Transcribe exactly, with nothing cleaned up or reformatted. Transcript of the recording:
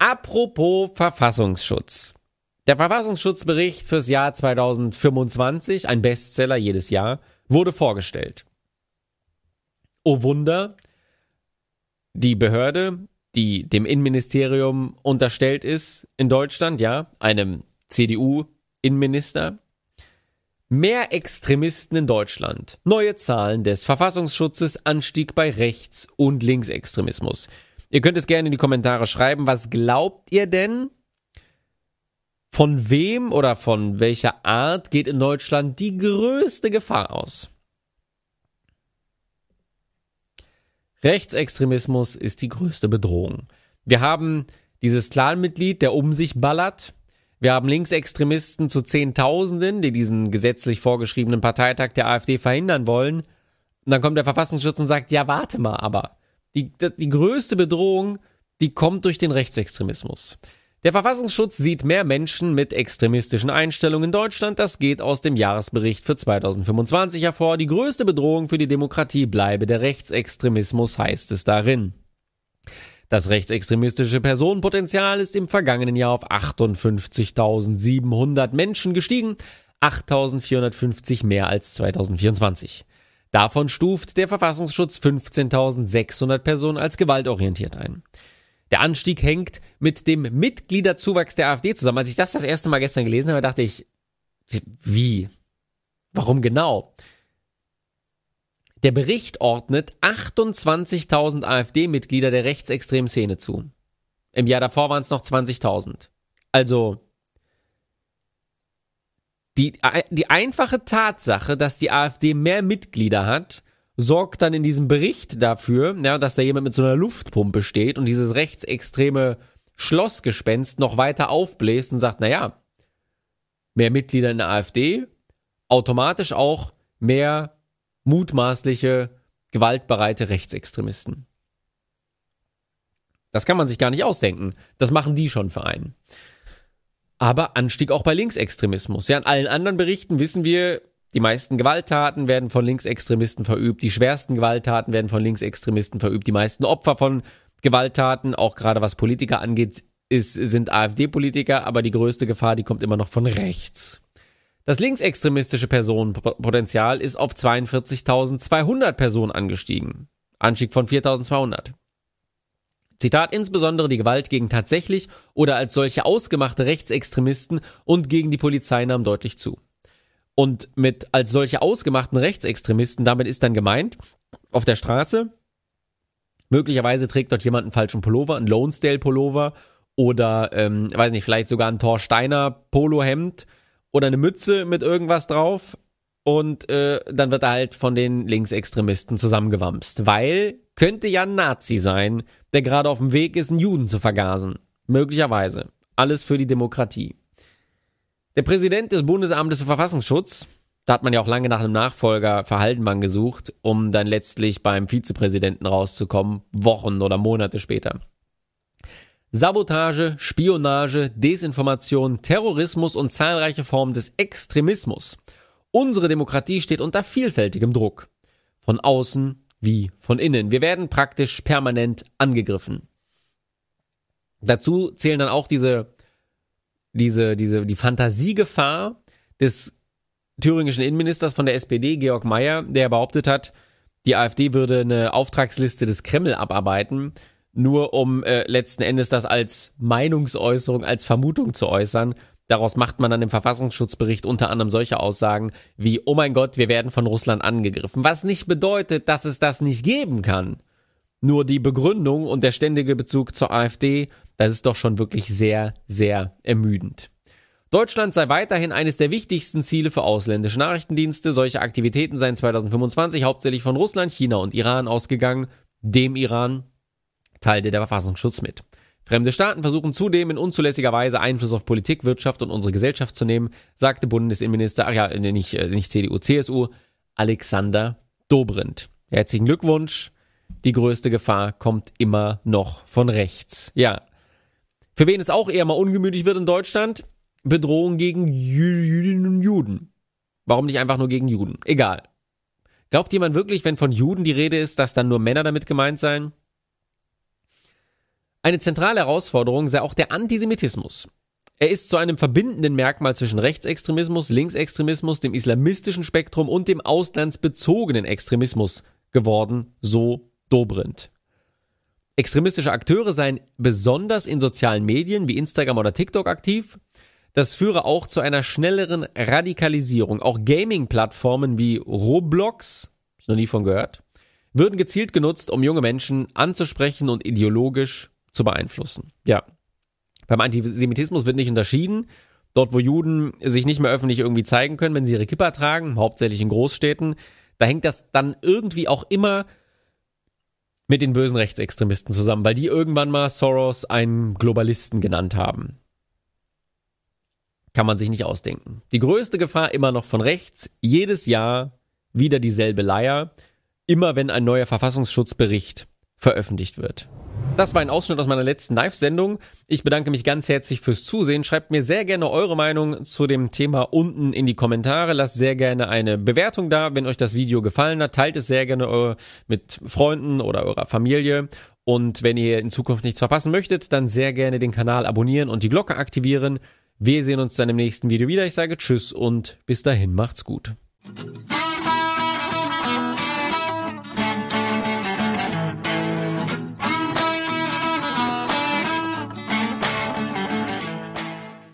Apropos Verfassungsschutz. Der Verfassungsschutzbericht fürs Jahr zweitausendfünfundzwanzig, ein Bestseller jedes Jahr, wurde vorgestellt. Oh Wunder, die Behörde, die dem Innenministerium unterstellt ist in Deutschland, ja, einem C D U-Innenminister. Mehr Extremisten in Deutschland. Neue Zahlen des Verfassungsschutzes, Anstieg bei Rechts- und Linksextremismus. Ihr könnt es gerne in die Kommentare schreiben. Was glaubt ihr denn? Von wem oder von welcher Art geht in Deutschland die größte Gefahr aus? Rechtsextremismus ist die größte Bedrohung. Wir haben dieses Clanmitglied, der um sich ballert. Wir haben Linksextremisten zu Zehntausenden, die diesen gesetzlich vorgeschriebenen Parteitag der AfD verhindern wollen. Und dann kommt der Verfassungsschutz und sagt, ja, warte mal, aber die, die größte Bedrohung, die kommt durch den Rechtsextremismus. Der Verfassungsschutz sieht mehr Menschen mit extremistischen Einstellungen in Deutschland. Das geht aus dem Jahresbericht für zweitausendfünfundzwanzig hervor. Die größte Bedrohung für die Demokratie bleibe der Rechtsextremismus, heißt es darin. Das rechtsextremistische Personenpotenzial ist im vergangenen Jahr auf achtundfünfzigtausendsiebenhundert Menschen gestiegen, achttausendvierhundertfünfzig mehr als zweitausendvierundzwanzig. Davon stuft der Verfassungsschutz fünfzehntausendsechshundert Personen als gewaltorientiert ein. Der Anstieg hängt mit dem Mitgliederzuwachs der AfD zusammen. Als ich das das erste Mal gestern gelesen habe, dachte ich, wie? Warum genau? Der Bericht ordnet achtundzwanzigtausend AfD-Mitglieder der rechtsextremen Szene zu. Im Jahr davor waren es noch zwanzigtausend. Also die, die einfache Tatsache, dass die AfD mehr Mitglieder hat, sorgt dann in diesem Bericht dafür, ja, dass da jemand mit so einer Luftpumpe steht und dieses rechtsextreme Schlossgespenst noch weiter aufbläst und sagt, naja, mehr Mitglieder in der AfD, automatisch auch mehr mutmaßliche, gewaltbereite Rechtsextremisten. Das kann man sich gar nicht ausdenken. Das machen die schon für einen. Aber Anstieg auch bei Linksextremismus. Ja, in allen anderen Berichten wissen wir, die meisten Gewalttaten werden von Linksextremisten verübt. Die schwersten Gewalttaten werden von Linksextremisten verübt. Die meisten Opfer von Gewalttaten, auch gerade was Politiker angeht, ist, sind AfD-Politiker. Aber die größte Gefahr, die kommt immer noch von rechts. Das linksextremistische Personenpotenzial ist auf zweiundvierzigtausendzweihundert Personen angestiegen. Anstieg von viertausendzweihundert. Zitat, insbesondere die Gewalt gegen tatsächlich oder als solche ausgemachte Rechtsextremisten und gegen die Polizei nahm deutlich zu. Und mit als solche ausgemachten Rechtsextremisten, damit ist dann gemeint, auf der Straße, möglicherweise trägt dort jemand einen falschen Pullover, einen Lonesdale-Pullover oder, ähm, weiß nicht, vielleicht sogar ein Thor Steiner Polohemd oder eine Mütze mit irgendwas drauf und äh, dann wird er halt von den Linksextremisten zusammengewamst, weil könnte ja ein Nazi sein, der gerade auf dem Weg ist, einen Juden zu vergasen. Möglicherweise. Alles für die Demokratie. Der Präsident des Bundesamtes für Verfassungsschutz, da hat man ja auch lange nach einem Nachfolger für Haldenwang gesucht, um dann letztlich beim Vizepräsidenten rauszukommen, Wochen oder Monate später. Sabotage, Spionage, Desinformation, Terrorismus und zahlreiche Formen des Extremismus. Unsere Demokratie steht unter vielfältigem Druck. Von außen wie von innen. Wir werden praktisch permanent angegriffen. Dazu zählen dann auch diese, diese, diese, die Fantasiegefahr des thüringischen Innenministers von der S P D, Georg Mayer, der behauptet hat, die AfD würde eine Auftragsliste des Kreml abarbeiten, nur um äh, letzten Endes das als Meinungsäußerung, als Vermutung zu äußern. Daraus macht man dann im Verfassungsschutzbericht unter anderem solche Aussagen wie, oh mein Gott, wir werden von Russland angegriffen. Was nicht bedeutet, dass es das nicht geben kann. Nur die Begründung und der ständige Bezug zur AfD, das ist doch schon wirklich sehr, sehr ermüdend. Deutschland sei weiterhin eines der wichtigsten Ziele für ausländische Nachrichtendienste. Solche Aktivitäten seien zweitausendfünfundzwanzig hauptsächlich von Russland, China und Iran ausgegangen. Dem Iran teilte der Verfassungsschutz mit. Fremde Staaten versuchen zudem in unzulässiger Weise Einfluss auf Politik, Wirtschaft und unsere Gesellschaft zu nehmen, sagte Bundesinnenminister, ach ja, nicht, nicht C D U, C S U, Alexander Dobrindt. Herzlichen Glückwunsch. Die größte Gefahr kommt immer noch von rechts. Ja. Für wen es auch eher mal ungemütlich wird in Deutschland? Bedrohung gegen Jüdinnen und Juden. Warum nicht einfach nur gegen Juden? Egal. Glaubt jemand wirklich, wenn von Juden die Rede ist, dass dann nur Männer damit gemeint seien? Eine zentrale Herausforderung sei auch der Antisemitismus. Er ist zu einem verbindenden Merkmal zwischen Rechtsextremismus, Linksextremismus, dem islamistischen Spektrum und dem auslandsbezogenen Extremismus geworden, so Dobrindt. Extremistische Akteure seien besonders in sozialen Medien wie Instagram oder TikTok aktiv. Das führe auch zu einer schnelleren Radikalisierung. Auch Gaming-Plattformen wie Roblox, hab ich noch nie von gehört, würden gezielt genutzt, um junge Menschen anzusprechen und ideologisch zu beeinflussen. Ja, beim Antisemitismus wird nicht unterschieden. Dort, wo Juden sich nicht mehr öffentlich irgendwie zeigen können, wenn sie ihre Kippa tragen, hauptsächlich in Großstädten, da hängt das dann irgendwie auch immer mit den bösen Rechtsextremisten zusammen, weil die irgendwann mal Soros einen Globalisten genannt haben. Kann man sich nicht ausdenken. Die größte Gefahr immer noch von rechts, jedes Jahr wieder dieselbe Leier, immer wenn ein neuer Verfassungsschutzbericht veröffentlicht wird. Das war ein Ausschnitt aus meiner letzten Live-Sendung. Ich bedanke mich ganz herzlich fürs Zusehen. Schreibt mir sehr gerne eure Meinung zu dem Thema unten in die Kommentare. Lasst sehr gerne eine Bewertung da, wenn euch das Video gefallen hat. Teilt es sehr gerne mit Freunden oder eurer Familie. Und wenn ihr in Zukunft nichts verpassen möchtet, dann sehr gerne den Kanal abonnieren und die Glocke aktivieren. Wir sehen uns dann im nächsten Video wieder. Ich sage Tschüss und bis dahin macht's gut.